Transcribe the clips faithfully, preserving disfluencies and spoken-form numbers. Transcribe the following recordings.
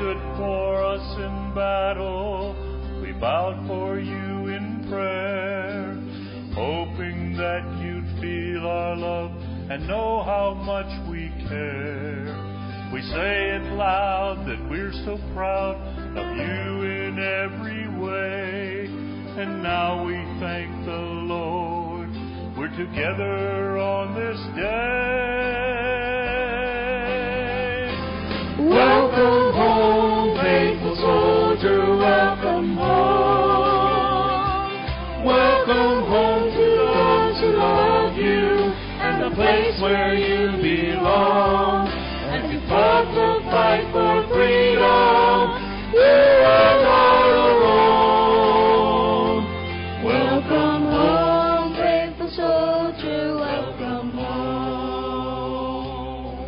stood for us in battle. We bowed for you in prayer, hoping that you'd feel our love and know how much we care. We say it loud that we're so proud of you in every way. And now we thank the Lord, we're together on this day. Welcome home, faithful soldier, welcome home. Welcome home to those who love you, and the place where you belong. As you fought the fight for freedom, you are not alone. Welcome home, faithful soldier, welcome home.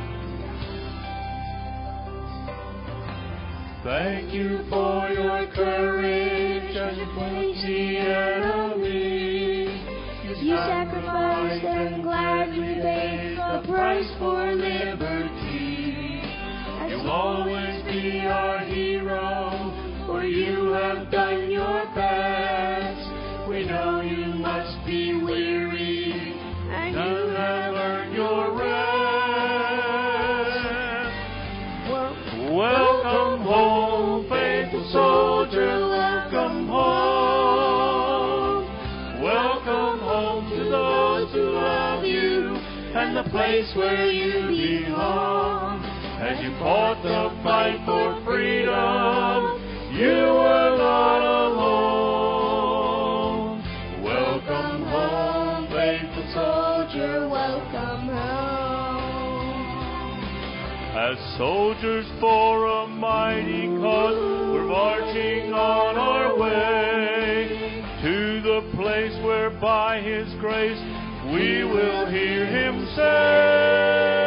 Thank you for your courage as you face the enemy. You sacrificed and gladly paid the price for liberty. You'll always be our hero, for you have done your best. We know you must be weary, and you have earned your rest. Welcome home, faithful soldier, welcome home. Welcome home to those who love you, and the place where you belong. As you fought the fight for freedom, you were not alone. Welcome home, faithful soldier, welcome home. As soldiers for a mighty cause, we're marching on our way to the place where by His grace we will hear Him say,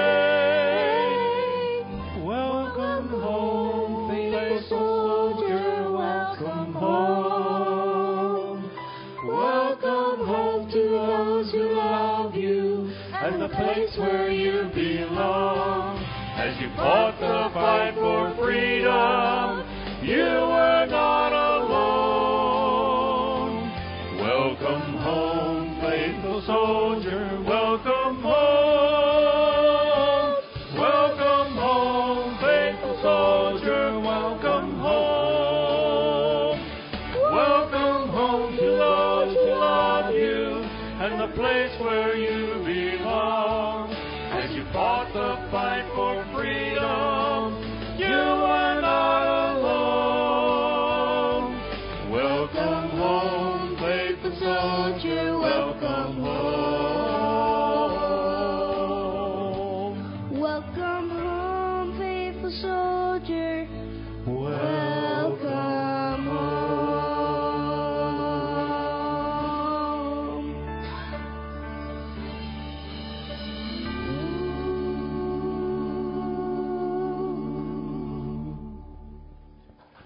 welcome home, faithful soldier, welcome home. Welcome home to those who love you, and the place where you belong. As you fought the fight for freedom, you were not alone. Welcome home, faithful soldier, welcome home. Welcome home, faithful soldier, welcome home. Welcome home to those who love you, and the place where you belong. As you fought the fight for freedom,